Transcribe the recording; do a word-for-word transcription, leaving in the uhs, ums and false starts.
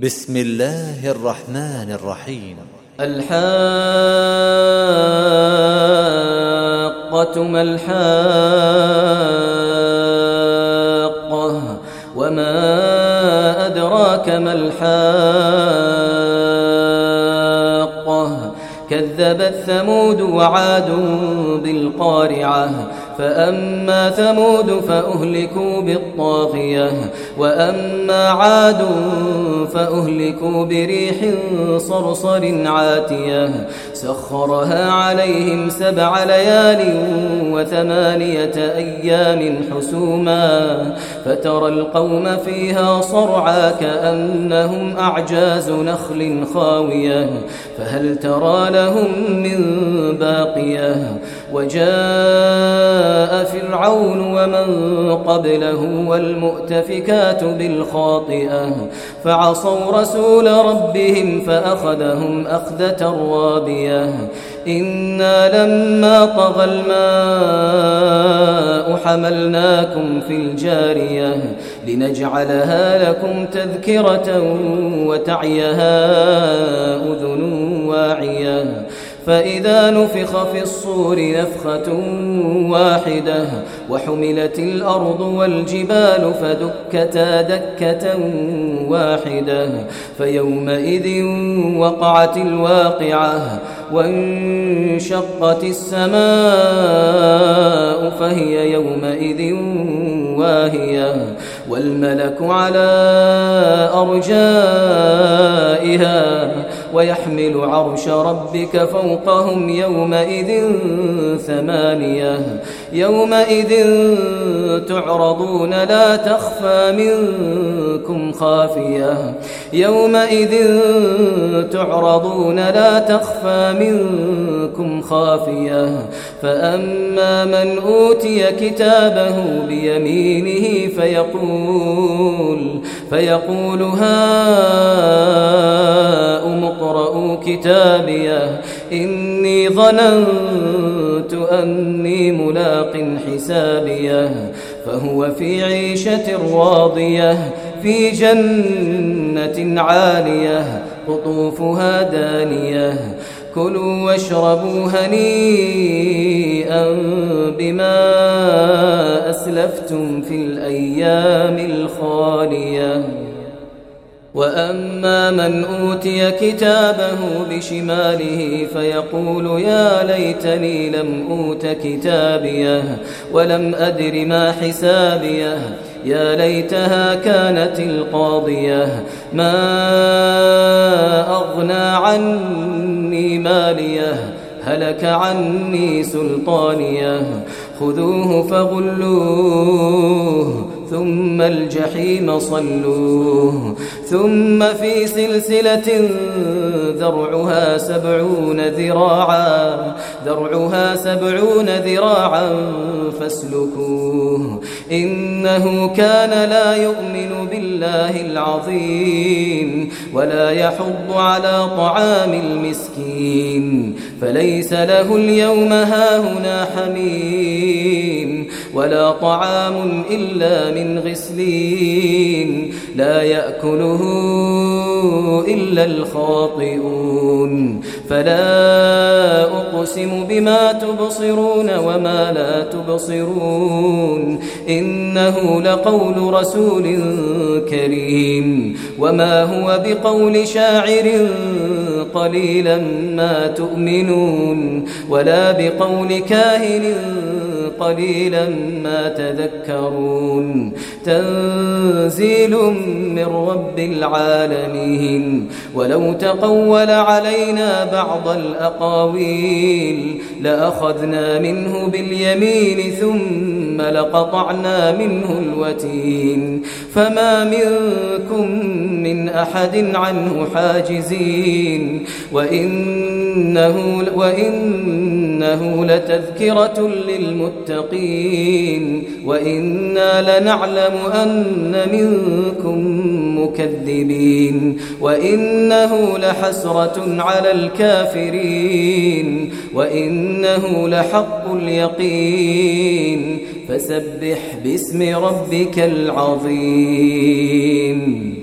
بسم الله الرحمن الرحيم. الحاقة ما الحاقة وما أدراك ما الحاقة كذبت ثمود وعاد بالقارعة فأما ثمود فأهلكوا بالطاغية وأما عاد فأهلكوا بريح صرصر عاتية سخرها عليهم سبع ليال وثمانية أيام حسوما فترى القوم فيها صرعى كأنهم أعجاز نخل خاوية فهل ترى لهم من باقية وجاء فرعون ومن قبله والمؤتفكات بالخاطئة فعصوا رسول ربهم فأخذهم أخذة رابية إنا لما طغى الماء حملناكم في الجارية لنجعلها لكم تذكرة وتعيها أذن واعية فإذا نفخ في الصور نفخة واحدة وحملت الأرض والجبال فدكتا دكة واحدة فيومئذ وقعت الواقعة وانشقت السماء فهي يومئذ واهية والملك على أرجائها ويحمل عرش ربك فوقهم يومئذ ثمانية يومئذ تعرضون لا تخفى منكم خافية يومئذ تعرضون لا تخفى منكم خافية فأما من أوتي كتابه بيمينه فيقول فيقول هاؤم اقرءوا كتابيه إني ظننت أني ملاق حسابيه فهو في عيشة راضية في جنة عالية قطوفها دانية كلوا واشربوا هنيئا بما أسلفتم في الأيام الخالية وأما من أوتي كتابه بشماله فيقول يا ليتني لم أوت كتابيه ولم أدر ما حسابيه يا ليتها كانت القاضية ما أغنى عني ماليه هلك عني سلطانيه خذوه فغلوه ثم الجحيم صلوه ثم في سلسلة ذرعها سبعون ذراعا ذرعها سبعون ذراعا فاسلكوه إنه كان لا يؤمن بالله العظيم ولا يحض على طعام المسكين فليس له اليوم هاهنا حميم ولا طعام إلا من غسلين لا يأكله إلا الخاطئون فلا أقسم بما تبصرون وما لا تبصرون إنه لقول رسول كريم وما هو بقول شاعر قليلا ما تؤمنون ولا بقول كاهن قليلا ما تذكرون تنزيل من رب العالمين ولو تقول علينا بعض الأقاويل لأخذنا منه باليمين ثم لقطعنا منه الوتين فما منكم من أحد عنه حاجزين وإنه, وإنه لتذكرة للمتقين وإنا لنعلم أن منكم مكذبين وإنه لحسرة على الكافرين وإنه لحق اليقين فسبح باسم ربك العظيم.